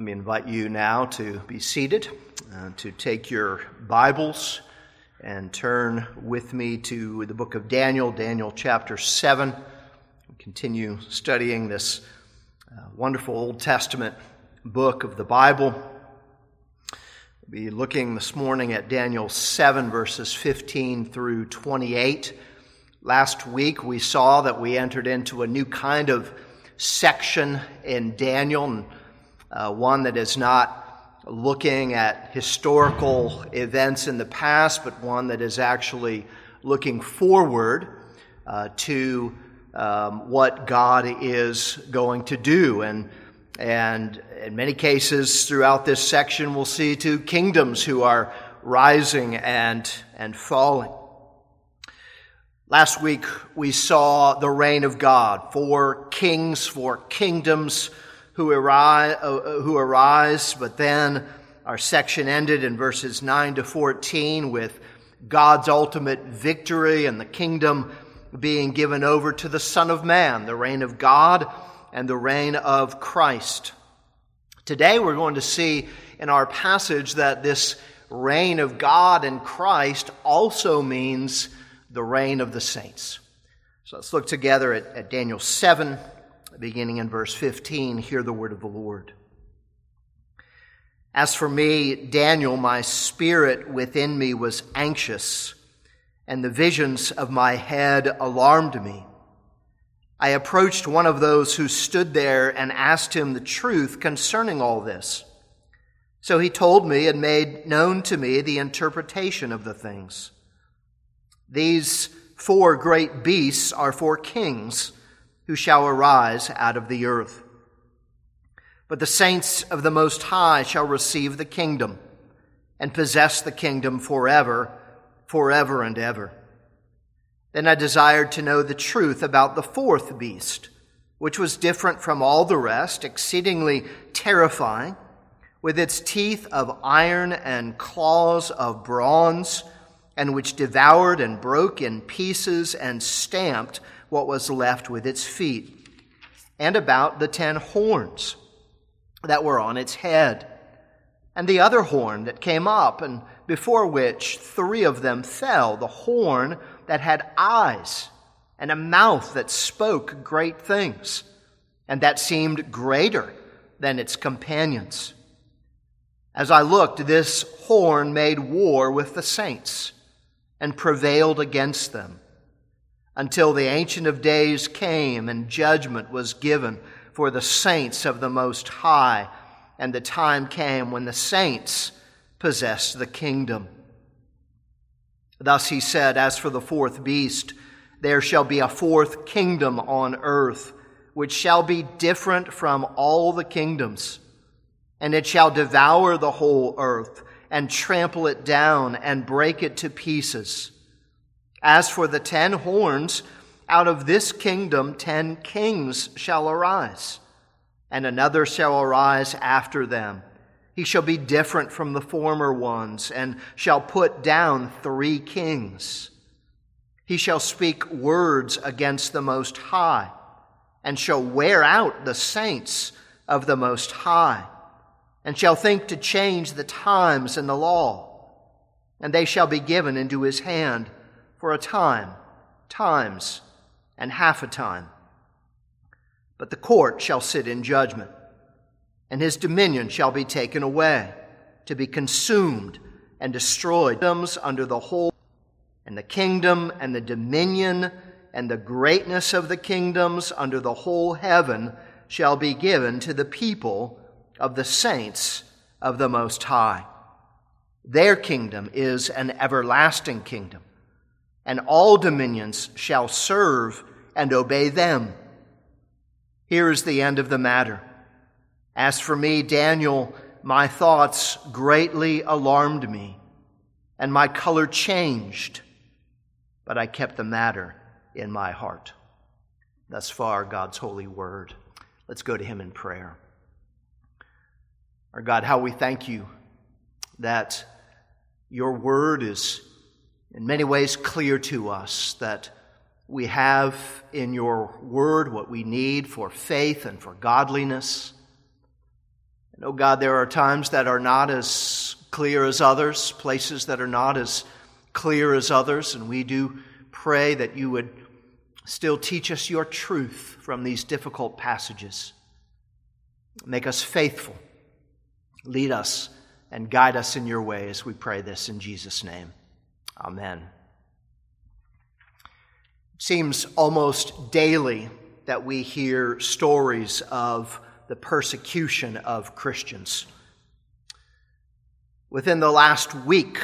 Let me invite you now to be seated, to take your Bibles and turn with me to the book of Daniel, Daniel chapter 7. We continue studying this wonderful Old Testament book of the Bible. We'll be looking this morning at Daniel 7, verses 15 through 28. Last week we saw that we entered into a new kind of section in Daniel, one that is not looking at historical events in the past, but one that is actually looking forward to what God is going to do. And in many cases throughout this section, we'll see two kingdoms who are rising and falling. Last week we saw the reign of God, four kings, four kingdoms who arise, but then our section ended in verses 9 to 14 with God's ultimate victory and the kingdom being given over to the Son of Man, the reign of God and the reign of Christ. Today we're going to see in our passage that this reign of God and Christ also means the reign of the saints. So let's look together at Daniel 7, beginning in verse 15. Hear the word of the Lord. As for me, Daniel, my spirit within me was anxious, and the visions of my head alarmed me. I approached one of those who stood there and asked him the truth concerning all this. So he told me and made known to me the interpretation of the things. These four great beasts are four kings who shall arise out of the earth. But the saints of the Most High shall receive the kingdom and possess the kingdom forever and ever. Then I desired to know the truth about the fourth beast, which was different from all the rest, exceedingly terrifying, with its teeth of iron and claws of bronze, and which devoured and broke in pieces and stamped what was left with its feet, and about the 10 horns that were on its head, and the other horn that came up, and before which 3 of them fell, the horn that had eyes, and a mouth that spoke great things, and that seemed greater than its companions. As I looked, this horn made war with the saints, and prevailed against them, until the Ancient of Days came and judgment was given for the saints of the Most High, and the time came when the saints possessed the kingdom. Thus he said, as for the fourth beast, there shall be a fourth kingdom on earth, which shall be different from all the kingdoms, and it shall devour the whole earth, and trample it down, and break it to pieces. As for the 10 horns, out of this kingdom 10 kings shall arise, and another shall arise after them. He shall be different from the former ones, and shall put down 3 kings. He shall speak words against the Most High, and shall wear out the saints of the Most High, and shall think to change the times and the law. And they shall be given into his hand for a time, times, and half a time. But the court shall sit in judgment, and his dominion shall be taken away, to be consumed and destroyed. Kingdoms under the whole, and the kingdom and the dominion and the greatness of the kingdoms under the whole heaven shall be given to the people of the saints of the Most High. Their kingdom is an everlasting kingdom, and all dominions shall serve and obey them. Here is the end of the matter. As for me, Daniel, my thoughts greatly alarmed me, and my color changed, but I kept the matter in my heart. Thus far, God's holy word. Let's go to him in prayer. Our God, how we thank you that your word is in many ways clear to us, that we have in your word what we need for faith and for godliness. And, oh God, there are times that are not as clear as others, places that are not as clear as others, and we do pray that you would still teach us your truth from these difficult passages. Make us faithful. Lead us and guide us in your ways. We pray this in Jesus' name. Amen. It seems almost daily that we hear stories of the persecution of Christians. Within the last week,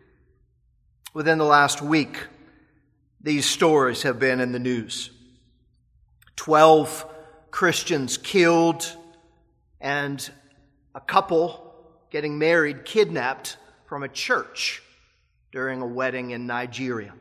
these stories have been in the news. 12 Christians killed and a couple getting married kidnapped from a church during a wedding in Nigeria.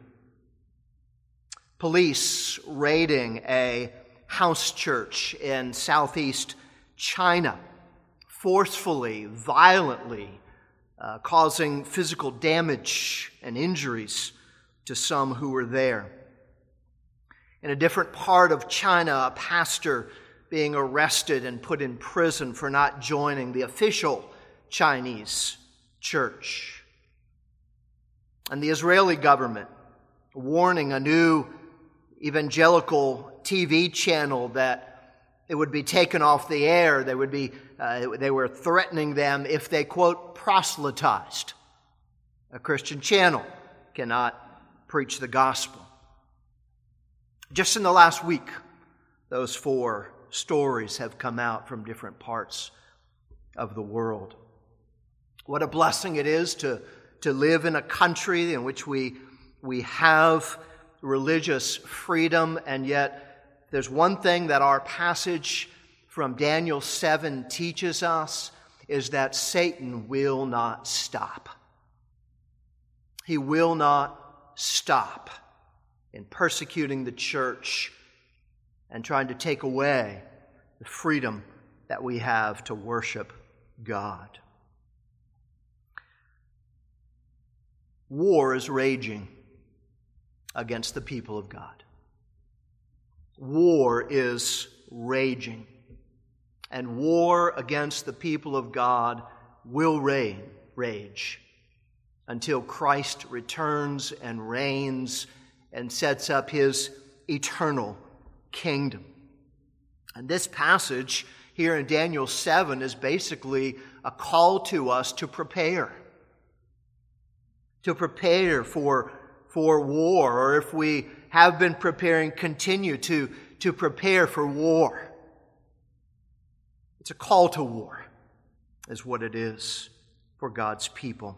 Police raiding a house church in southeast China, forcefully, violently, causing physical damage and injuries to some who were there. In a different part of China, a pastor being arrested and put in prison for not joining the official Chinese church. And the Israeli government warning a new evangelical TV channel that it would be taken off the air. They were threatening them if they, quote, proselytized. A Christian channel cannot preach the gospel. Just in the last week, those 4 stories have come out from different parts of the world. What a blessing it is to live in a country in which we have religious freedom, and yet there's one thing that our passage from Daniel 7 teaches us, is that Satan will not stop. He will not stop in persecuting the church and trying to take away the freedom that we have to worship God. War is raging against the people of God. War is raging. And war against the people of God will rage until Christ returns and reigns and sets up his eternal kingdom. And this passage here in Daniel 7 is basically a call to us to prepare. To prepare for war, or if we have been preparing, continue to prepare for war. It's a call to war, is what it is for God's people.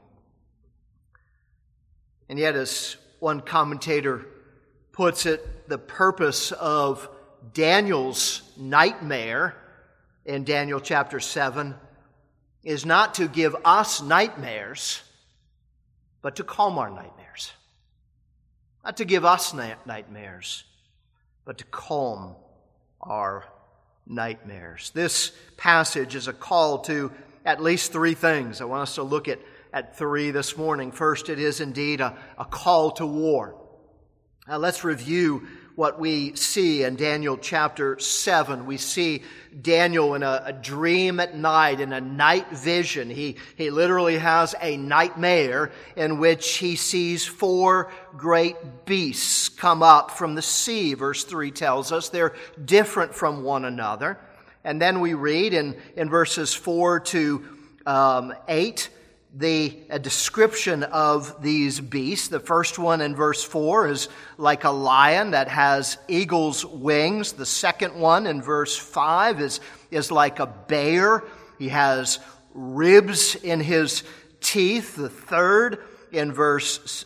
And yet, as one commentator puts it, the purpose of Daniel's nightmare in Daniel chapter 7 is not to give us nightmares, but to calm our nightmares. Not to give us nightmares, but to calm our nightmares. This passage is a call to at least 3 things. I want us to look at 3 this morning. First, it is indeed a call to war. Now, let's review what we see in Daniel chapter 7. We see Daniel in a dream at night, in a night vision. He literally has a nightmare in which he sees 4 great beasts come up from the sea. Verse 3 tells us they're different from one another. And then we read in verses 4 to 8, a description of these beasts. The first one in verse 4 is like a lion that has eagle's wings. The second one in verse 5 is like a bear. He has ribs in his teeth. The third in verse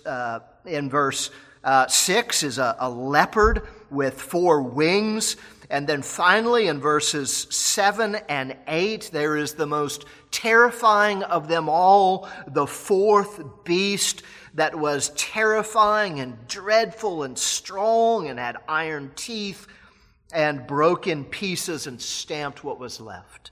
6 is a leopard with 4 wings. And then finally in verses 7 and 8, there is the most terrifying of them all, the 4th beast that was terrifying and dreadful and strong and had iron teeth and broke in pieces and stamped what was left.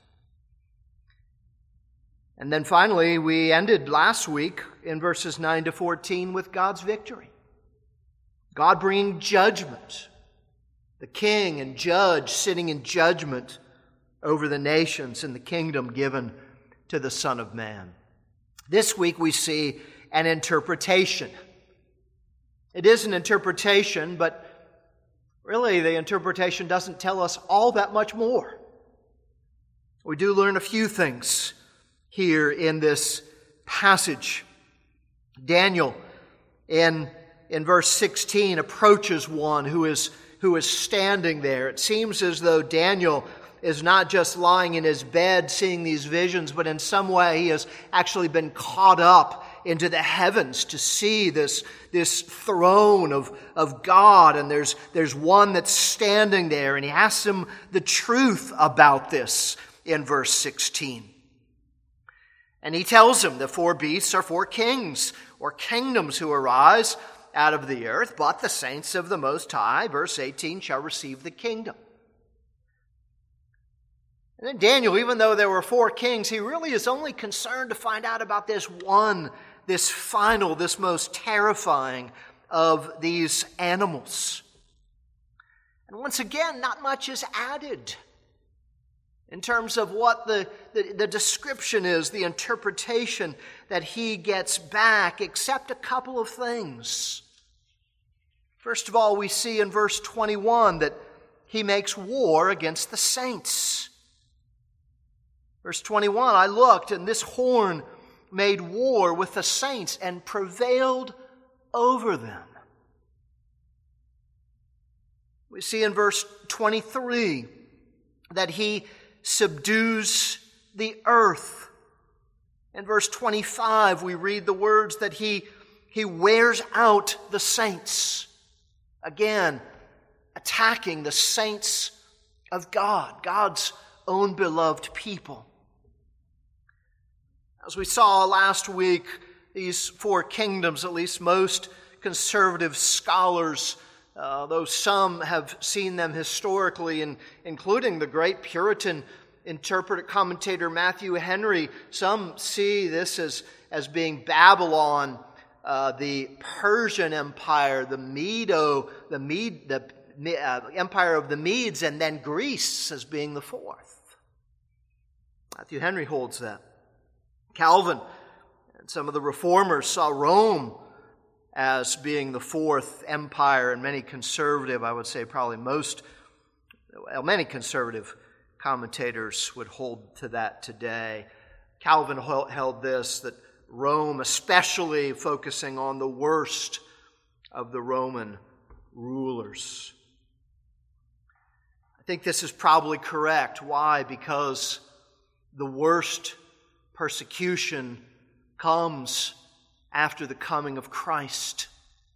And then finally, we ended last week in verses 9 to 14 with God's victory. God bringing judgment. The king and judge sitting in judgment over the nations and the kingdom given to the Son of Man. This week we see an interpretation. It is an interpretation, but really the interpretation doesn't tell us all that much more. We do learn a few things here in this passage. Daniel, in verse 16, approaches one who is standing there. It seems as though Daniel is not just lying in his bed seeing these visions, but in some way he has actually been caught up into the heavens to see this throne of God. And there's one that's standing there, and he asks him the truth about this in verse 16. And he tells him the four beasts are four kings or kingdoms who arise out of the earth, but the saints of the Most High, verse 18, shall receive the kingdom. And then Daniel, even though there were four kings, he really is only concerned to find out about this one, this final, this most terrifying of these animals. And once again, not much is added in terms of what the description is, the interpretation that he gets back, except a couple of things. First of all, we see in verse 21 that he makes war against the saints. Verse 21, I looked, and this horn made war with the saints and prevailed over them. We see in verse 23 that he subdues the earth. In verse 25, we read the words that he wears out the saints. Again, attacking the saints of God, God's own beloved people. As we saw last week, these four kingdoms, at least most conservative scholars, though some have seen them historically, including the great Puritan commentator Matthew Henry, some see this as being Babylon, the Persian Empire, the Empire of the Medes, and then Greece as being the fourth. Matthew Henry holds that. Calvin and some of the reformers saw Rome as being the fourth empire, and many conservative, I would say probably many conservative commentators would hold to that today. Calvin held this, that Rome, especially focusing on the worst of the Roman rulers. I think this is probably correct. Why? Because the worst persecution comes after the coming of Christ,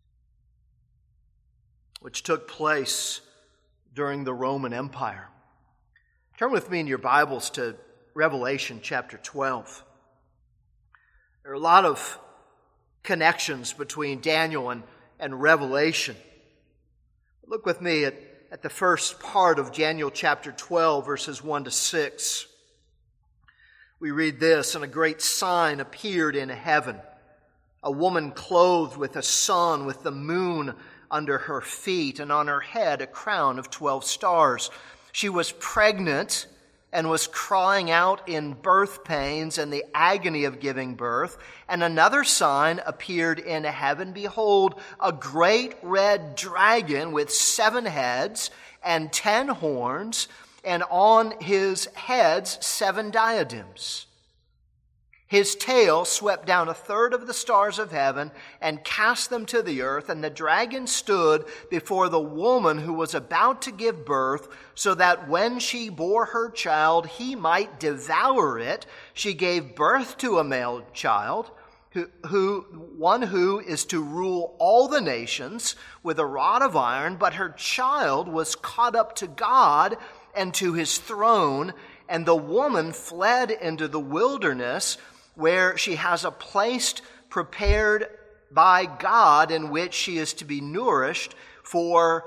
which took place during the Roman Empire. Turn with me in your Bibles to Revelation chapter 12. There are a lot of connections between Daniel and Revelation. Look with me at the first part of Daniel chapter 12, verses 1 to 6. We read this, and a great sign appeared in heaven. A woman clothed with a sun, with the moon under her feet, and on her head a crown of 12 stars. She was pregnant and was crying out in birth pains and the agony of giving birth. And another sign appeared in heaven. Behold, a great red dragon with 7 heads and 10 horns, and on his heads 7 diadems. His tail swept down 1/3 of the stars of heaven and cast them to the earth. And the dragon stood before the woman who was about to give birth, so that when she bore her child, he might devour it. She gave birth to a male child, one who is to rule all the nations with a rod of iron. But her child was caught up to God and to his throne. And the woman fled into the wilderness, where she has a place prepared by God in which she is to be nourished for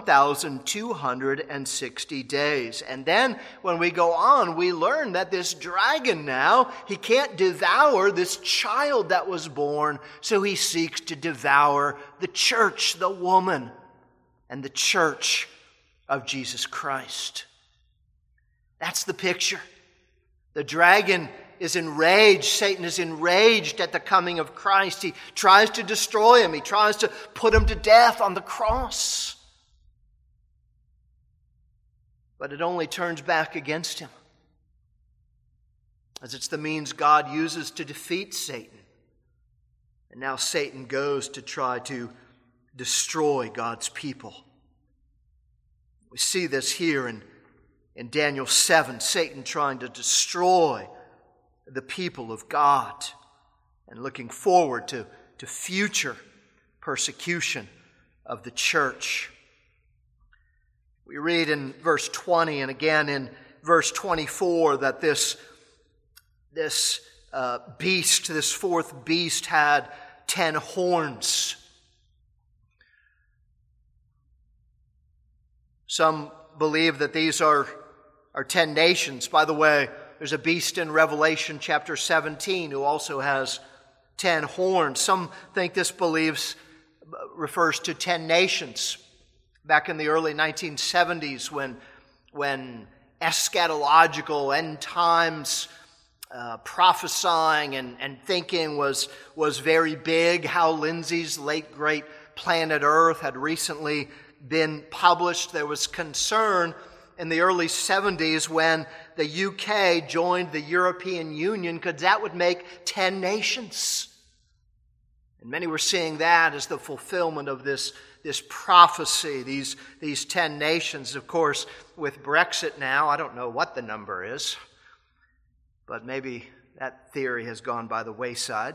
1,260 days. And then when we go on, we learn that this dragon now, he can't devour this child that was born, so he seeks to devour the church, the woman, and the church of Jesus Christ. That's the picture. The dragon is enraged. Satan is enraged at the coming of Christ. He tries to destroy him. He tries to put him to death on the cross. But it only turns back against him, as it's the means God uses to defeat Satan. And now Satan goes to try to destroy God's people. We see this here in Daniel 7, Satan trying to destroy the people of God and looking forward to future persecution of the church. We read in verse 20 and again in verse 24 that this beast, this fourth beast, had 10 horns. Some believe that these are 10 nations. By the way, there's a beast in Revelation chapter 17 who also has 10 horns. Some think this refers to 10 nations. Back in the early 1970s when eschatological end times prophesying and thinking was very big. Hal Lindsey's late great Planet Earth had recently been published. There was concern in the early 70s when the UK joined the European Union because that would make 10 nations. And many were seeing that as the fulfillment of this prophecy, these 10 nations. Of course, with Brexit now, I don't know what the number is, but maybe that theory has gone by the wayside.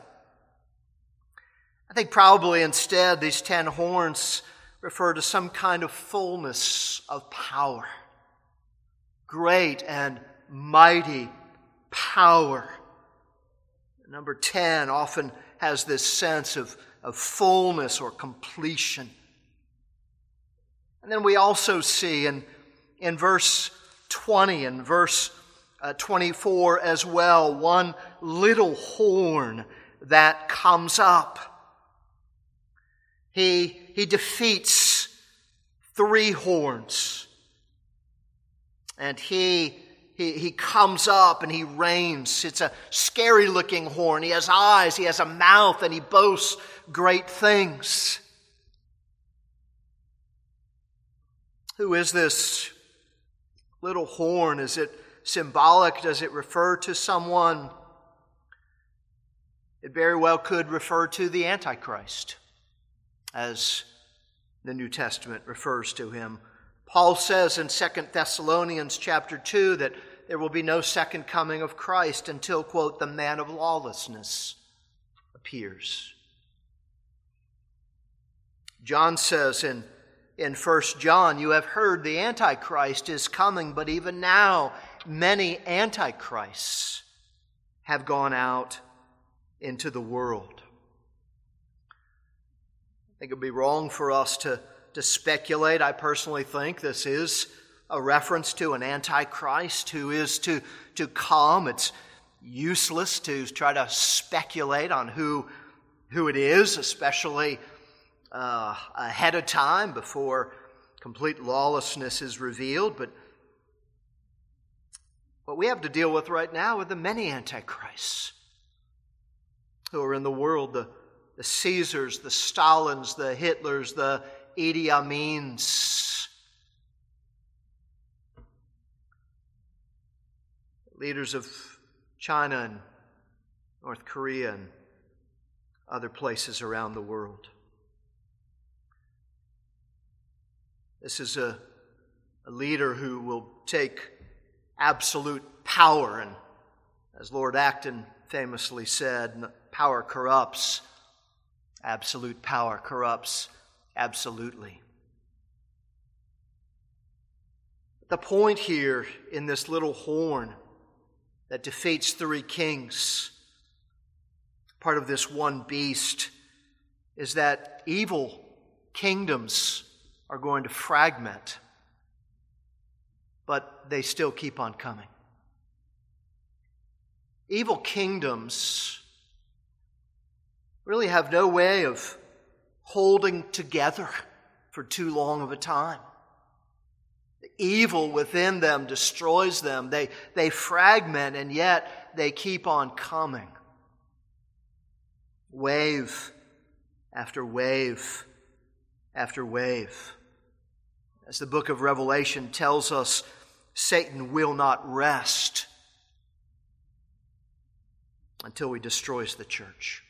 I think probably instead these 10 horns refer to some kind of fullness of power. Great and mighty power. Number 10 often has this sense of fullness or completion. And then we also see in verse 20 and verse 24 as well, one little horn that comes up. He defeats 3 horns. And he comes up and he reigns. It's a scary looking horn. He has eyes, he has a mouth, and he boasts great things. Who is this little horn? Is it symbolic? Does it refer to someone? It very well could refer to the Antichrist, as the New Testament refers to him. Paul says in 2 Thessalonians chapter 2 that there will be no second coming of Christ until, quote, the man of lawlessness appears. John says in 1 John, you have heard the Antichrist is coming, but even now many Antichrists have gone out into the world. I think it would be wrong for us to speculate. I personally think this is a reference to an Antichrist who is to come. It's useless to try to speculate on who it is, especially ahead of time before complete lawlessness is revealed. But what we have to deal with right now are the many Antichrists who are in the world, the Caesars, the Stalins, the Hitlers, the Idi Amins, leaders of China and North Korea and other places around the world. This is a leader who will take absolute power, and as Lord Acton famously said, power corrupts. Absolute power corrupts absolutely. The point here in this little horn that defeats 3 kings, part of this one beast, is that evil kingdoms are going to fragment, but they still keep on coming. Evil kingdoms really have no way of holding together for too long of a time. The evil within them destroys them. They fragment, and yet they keep on coming. Wave after wave after wave. As the book of Revelation tells us, Satan will not rest until he destroys the church.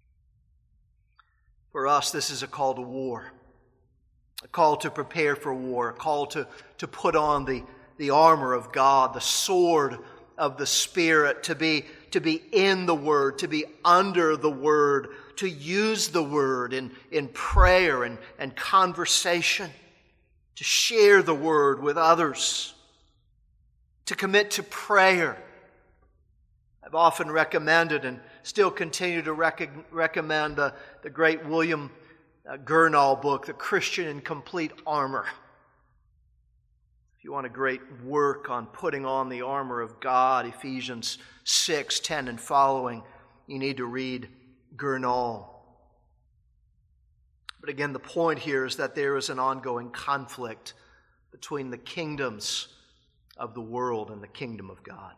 For us, this is a call to war, a call to prepare for war, a call to put on the armor of God, the sword of the Spirit, to be in the Word, to be under the Word, to use the Word in prayer and conversation, to share the Word with others, to commit to prayer. I've often recommended and still continue to recommend the great William Gurnall book, The Christian in Complete Armor. If you want a great work on putting on the armor of God, Ephesians 6:10 and following, you need to read Gurnall. But again, the point here is that there is an ongoing conflict between the kingdoms of the world and the kingdom of God.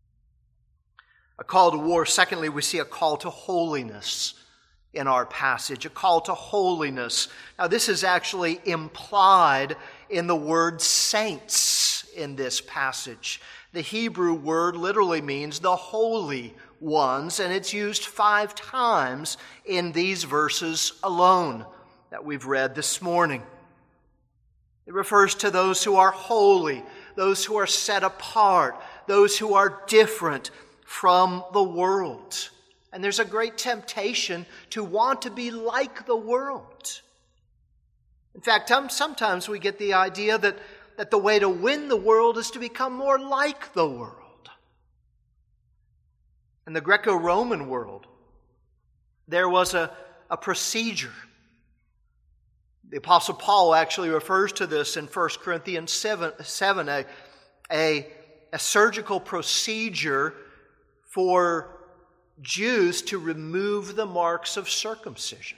A call to war. Secondly, we see a call to holiness in our passage. A call to holiness. Now, this is actually implied in the word saints in this passage. The Hebrew word literally means the holy ones, and it's used 5 times in these verses alone that we've read this morning. It refers to those who are holy, those who are set apart, those who are different from the world. And there's a great temptation to want to be like the world. In fact, sometimes we get the idea that the way to win the world is to become more like the world. In the Greco-Roman world, there was a procedure. The Apostle Paul actually refers to this in 1 Corinthians 7 a surgical procedure for Jews to remove the marks of circumcision.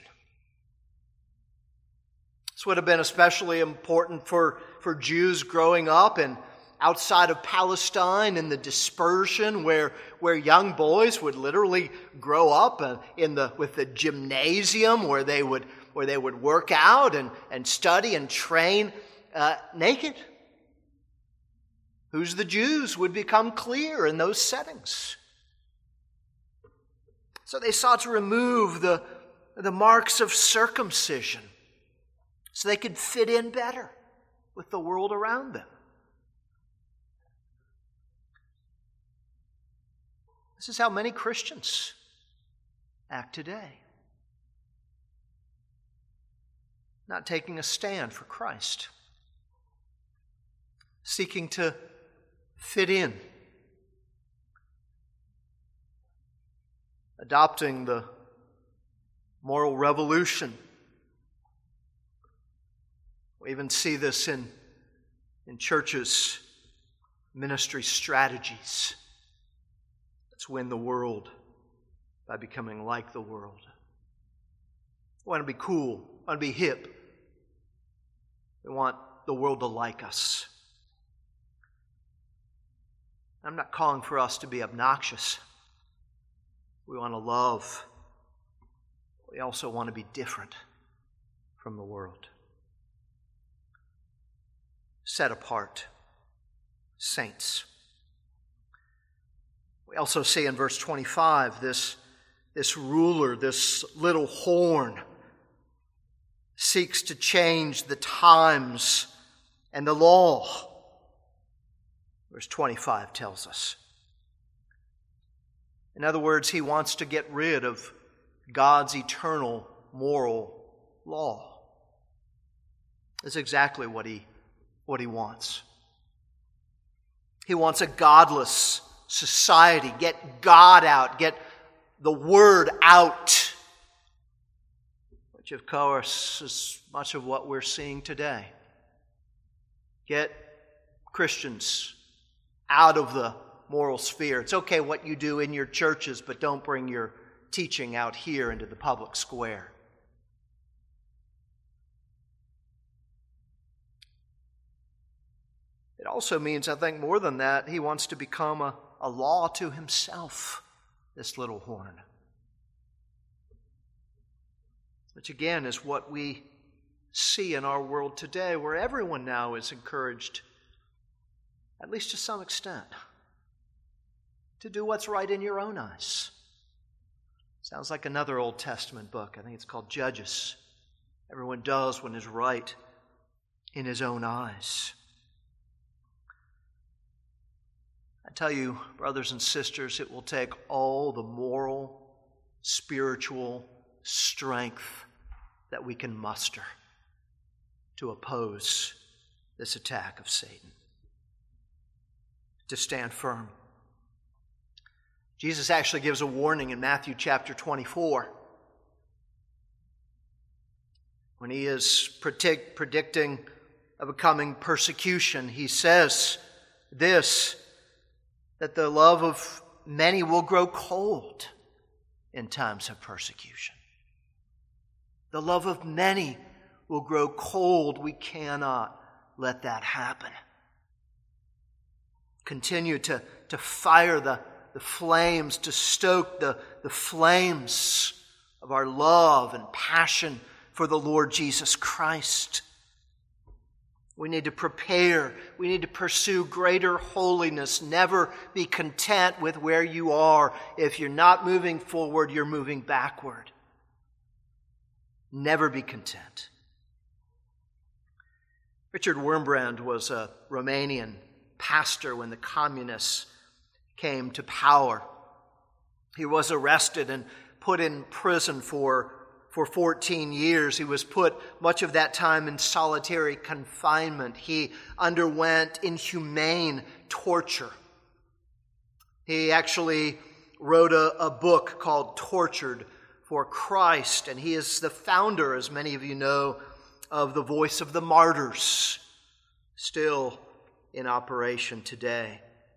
This would have been especially important for Jews growing up and outside of Palestine in the dispersion where young boys would literally grow up with the gymnasium where they would work out and study and train naked. Who's the Jews would become clear in those settings. So they sought to remove the marks of circumcision so they could fit in better with the world around them. This is how many Christians act today. Not taking a stand for Christ. Seeking to fit in. Adopting the moral revolution. We even see this in churches' ministry strategies. Let's win the world by becoming like the world. We want to be cool. We want to be hip. We want the world to like us. I'm not calling for us to be obnoxious. We want to love. We also want to be different from the world. Set apart. Saints. We also see in verse 25 this ruler, this little horn, seeks to change the times and the law. Verse 25 tells us. In other words, he wants to get rid of God's eternal moral law. That's exactly what he wants. He wants a godless society. Get God out. Get the Word out. Which, of course, is much of what we're seeing today. Get Christians out of the moral sphere. It's okay what you do in your churches, but don't bring your teaching out here into the public square. It also means, I think, more than that, he wants to become a law to himself, this little horn. Which again is what we see in our world today, where everyone now is encouraged, at least to some extent, to do what's right in your own eyes. Sounds like another Old Testament book. I think it's called Judges. Everyone does what is right in his own eyes. I tell you, brothers and sisters, it will take all the moral, spiritual strength that we can muster to oppose this attack of Satan, to stand firm. Jesus actually gives a warning in Matthew chapter 24 when he is predicting of a coming persecution. He says this, that the love of many will grow cold in times of persecution. The love of many will grow cold. We cannot let that happen. Continue to fire the flames, to stoke the flames of our love and passion for the Lord Jesus Christ. We need to prepare. We need to pursue greater holiness. Never be content with where you are. If you're not moving forward, you're moving backward. Never be content. Richard Wurmbrand was a Romanian pastor when the communists came to power. He was arrested and put in prison for 14 years. He was put much of that time in solitary confinement. He underwent inhumane torture. He actually wrote a book called Tortured for Christ, and he is the founder, as many of you know, of the Voice of the Martyrs, still in operation today.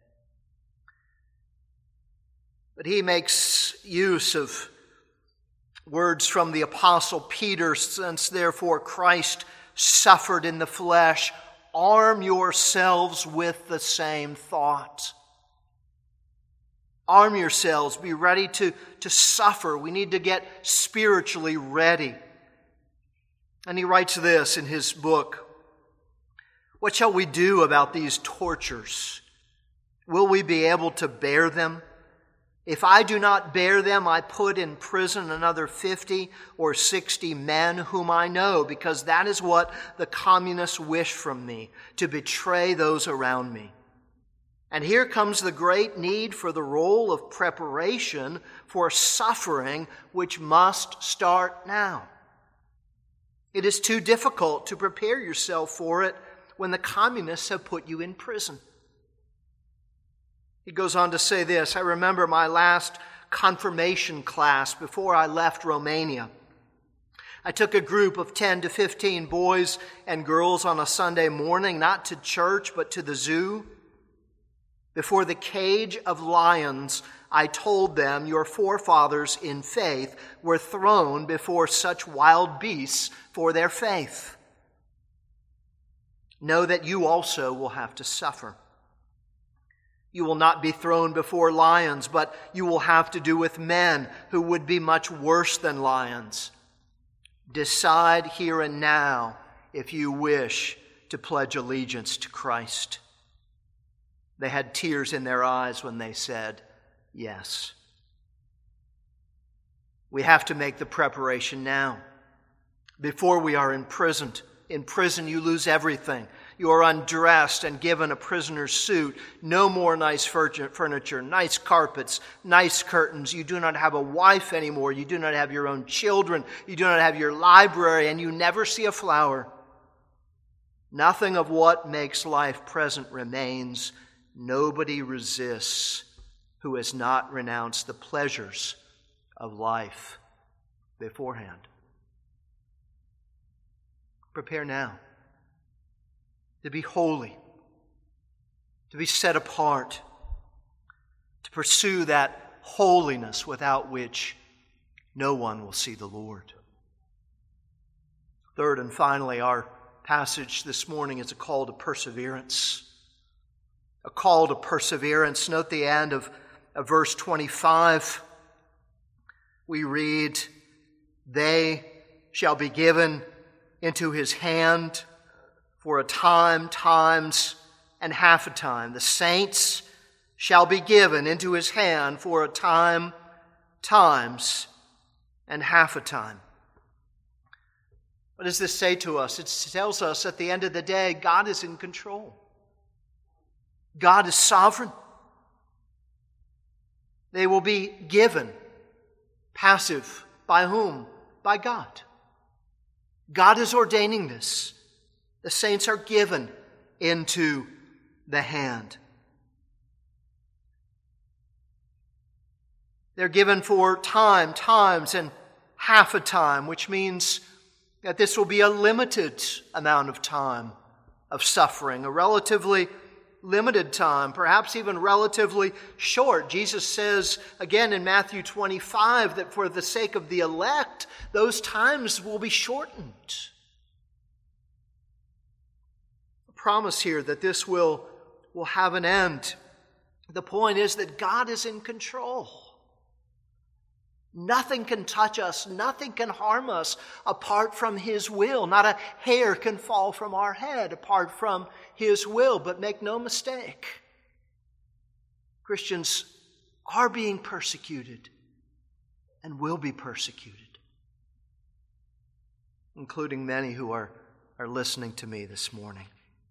But he makes use of words from the Apostle Peter, since therefore Christ suffered in the flesh, arm yourselves with the same thought. Arm yourselves, be ready to suffer. We need to get spiritually ready. And he writes this in his book, "What shall we do about these tortures? Will we be able to bear them? If I do not bear them, I put in prison another 50 or 60 men whom I know, because that is what the communists wish from me, to betray those around me. And here comes the great need for the role of preparation for suffering, which must start now. It is too difficult to prepare yourself for it when the communists have put you in prison." He goes on to say this, "I remember my last confirmation class before I left Romania. I took a group of 10 to 15 boys and girls on a Sunday morning, not to church, but to the zoo. Before the cage of lions, I told them, your forefathers in faith were thrown before such wild beasts for their faith. Know that you also will have to suffer. You will not be thrown before lions, but you will have to do with men who would be much worse than lions. Decide here and now if you wish to pledge allegiance to Christ." They had tears in their eyes when they said, "Yes." We have to make the preparation now, before we are imprisoned. In prison, you lose everything. You are undressed and given a prisoner's suit. No more nice furniture, nice carpets, nice curtains. You do not have a wife anymore. You do not have your own children. You do not have your library, and you never see a flower. Nothing of what makes life present remains. Nobody resists who has not renounced the pleasures of life beforehand. Prepare now to be holy, to be set apart, to pursue that holiness without which no one will see the Lord. Third and finally, our passage this morning is a call to perseverance. a call to perseverance. Note the end of verse 25. We read, "They shall be given into his hand for a time, times, and half a time." The saints shall be given into his hand for a time, times, and half a time. What does this say to us? It tells us at the end of the day, God is in control. God is sovereign. They will be given. Passive. By whom? By God. God is ordaining this. The saints are given into the hand. They're given for time, times, and half a time, which means that this will be a limited amount of time of suffering, a relatively limited time, perhaps even relatively short. Jesus says again in Matthew 25 that for the sake of the elect, those times will be shortened. A promise here that this will have an end. The point is that God is in control. Nothing can touch us, nothing can harm us apart from His will. Not a hair can fall from our head apart from His will. But make no mistake, Christians are being persecuted and will be persecuted, including many who are listening to me this morning.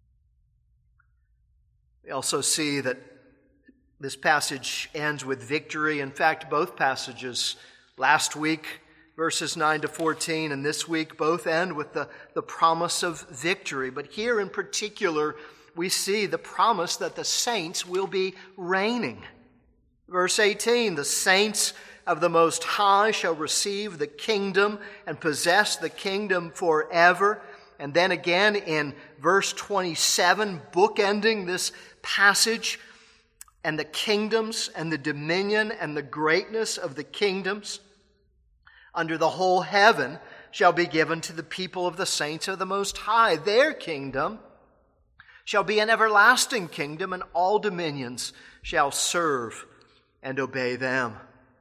We also see that this passage ends with victory. In fact, both passages last week, verses 9 to 14, and this week both end with the promise of victory. But here in particular, we see the promise that the saints will be reigning. Verse 18, "The saints of the Most High shall receive the kingdom and possess the kingdom forever." And then again in verse 27, bookending this passage, "And the kingdoms and the dominion and the greatness of the kingdoms under the whole heaven shall be given to the people of the saints of the Most High. Their kingdom shall be an everlasting kingdom, and all dominions shall serve and obey them."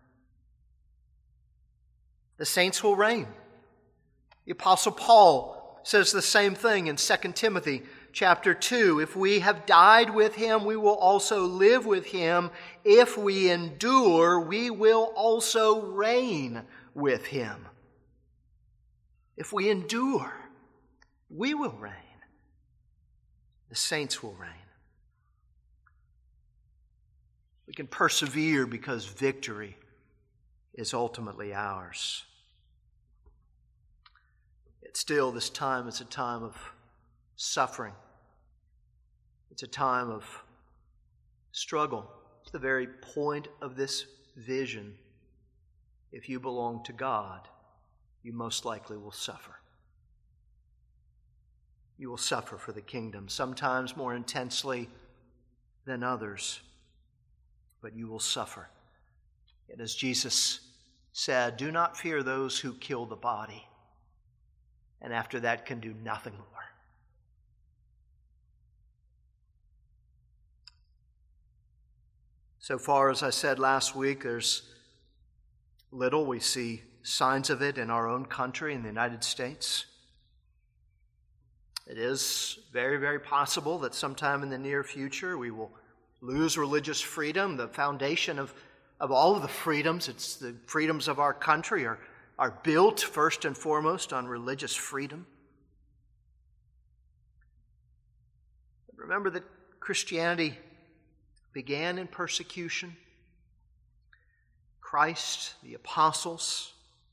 The saints will reign. The Apostle Paul says the same thing in 2 Timothy chapter 2. "If we have died with Him, we will also live with Him. If we endure, we will also reign with Him." If we endure, we will reign. The saints will reign. We can persevere because victory is ultimately ours. Yet still, this time is a time of suffering. It's a time of struggle. It's the very point of this vision. If you belong to God, you most likely will suffer. You will suffer for the kingdom, sometimes more intensely than others, but you will suffer. Yet as Jesus said, "Do not fear those who kill the body, and after that can do nothing more." So far, as I said last week, there's little. We see signs of it in our own country, in the United States. It is very, very possible that sometime in the near future we will lose religious freedom, the foundation of all of the freedoms. It's the freedoms of our country are built first and foremost on religious freedom. But remember that Christianity began in persecution. Christ, the apostles,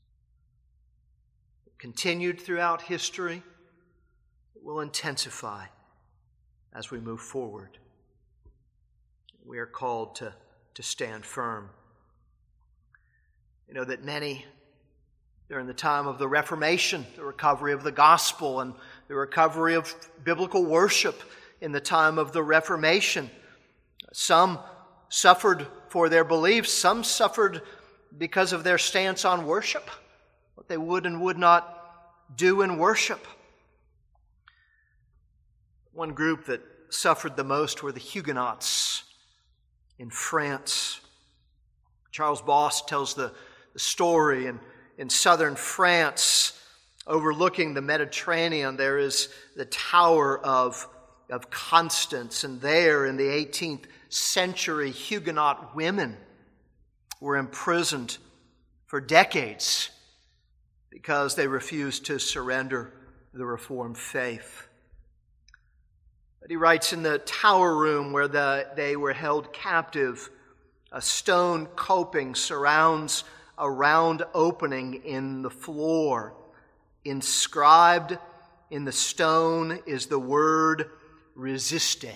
continued throughout history. It will intensify as we move forward. We are called to stand firm. You know that many, during the time of the Reformation, the recovery of the gospel and the recovery of biblical worship in the time of the Reformation, some suffered for their beliefs. Some suffered because of their stance on worship, what they would and would not do in worship. One group that suffered the most were the Huguenots in France. Charles Boss tells the story in southern France, overlooking the Mediterranean, there is the Tower of Constance, and there in the 18th century, Huguenot women were imprisoned for decades because they refused to surrender the Reformed faith. But he writes, in the tower room where they were held captive, a stone coping surrounds a round opening in the floor. Inscribed in the stone is the word "resiste,"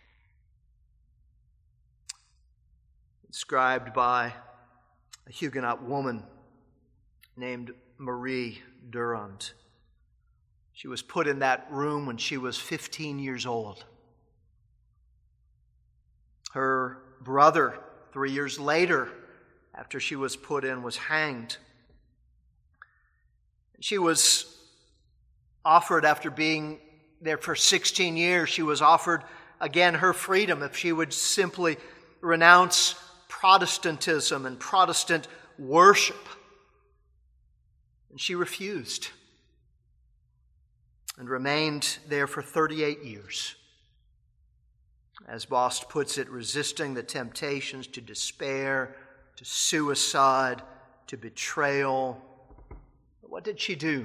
inscribed by a Huguenot woman named Marie Durand. She was put in that room when she was 15 years old. Her brother, 3 years later, after she was put in, was hanged. She was offered, after being there for 16 years, she was offered again her freedom if she would simply renounce Protestantism and Protestant worship. And she refused and remained there for 38 years. As Bost puts it, resisting the temptations to despair, to suicide, to betrayal. What did she do?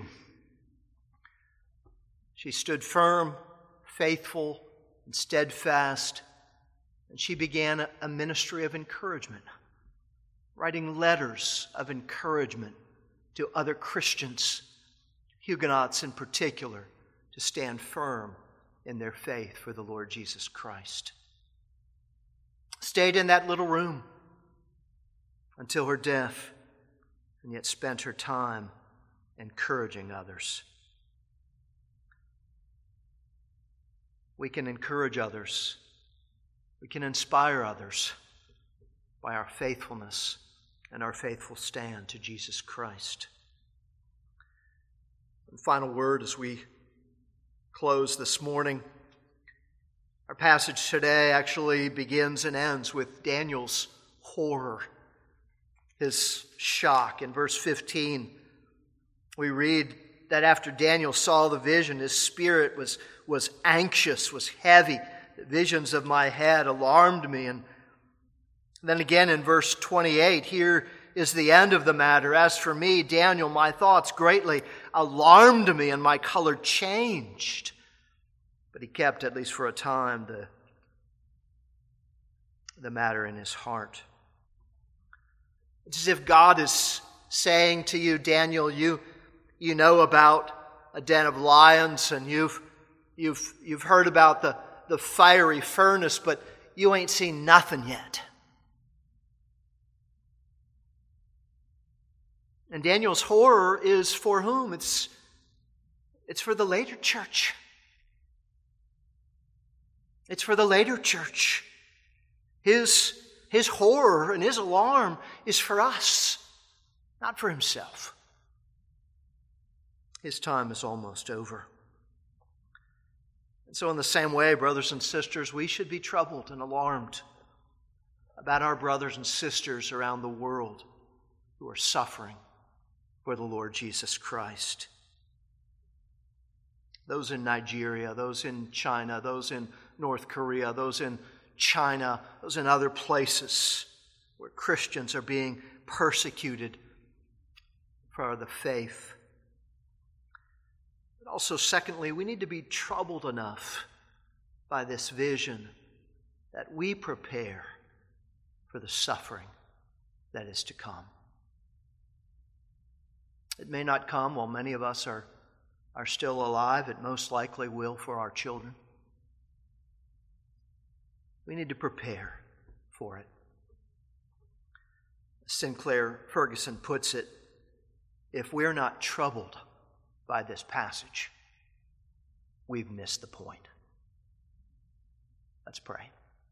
She stood firm, faithful, and steadfast, and she began a ministry of encouragement, writing letters of encouragement to other Christians, Huguenots in particular, to stand firm in their faith for the Lord Jesus Christ. Stayed in that little room until her death, and yet spent her time encouraging others. We can encourage others. We can inspire others by our faithfulness and our faithful stand to Jesus Christ. And final word as we close this morning. Our passage today actually begins and ends with Daniel's horror, his shock. In verse 15, we read that after Daniel saw the vision, his spirit was anxious, was heavy. The visions of my head alarmed me. And then again in verse 28, here is the end of the matter. As for me, Daniel, my thoughts greatly alarmed me, and my color changed. But he kept, at least for a time, the matter in his heart. It's as if God is saying to you, Daniel, you know about a den of lions, and you've heard about the fiery furnace, but you ain't seen nothing yet. And Daniel's horror is for whom? It's for the later church. It's for the later church. His horror and his alarm is for us, not for himself. His time is almost over. And so in the same way, brothers and sisters, we should be troubled and alarmed about our brothers and sisters around the world who are suffering for the Lord Jesus Christ. Those in Nigeria, those in China, those in North Korea, those in China, those in other places where Christians are being persecuted for the faith. But also, secondly, we need to be troubled enough by this vision that we prepare for the suffering that is to come. It may not come while many of us are still alive. It most likely will for our children. We need to prepare for it. Sinclair Ferguson puts it, if we're not troubled by this passage, we've missed the point. Let's pray.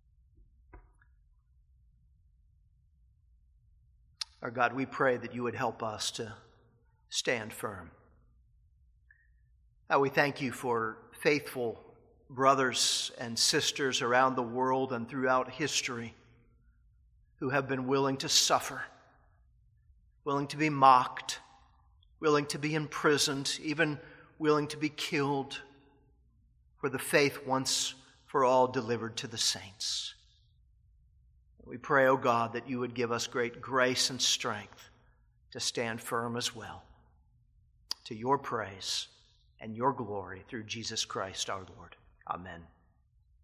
Our God, we pray that you would help us to stand firm. We thank you for faithful brothers and sisters around the world and throughout history who have been willing to suffer, willing to be mocked, willing to be imprisoned, even willing to be killed for the faith once for all delivered to the saints. We pray, O God, that you would give us great grace and strength to stand firm as well, to your praise and your glory through Jesus Christ our Lord. Amen.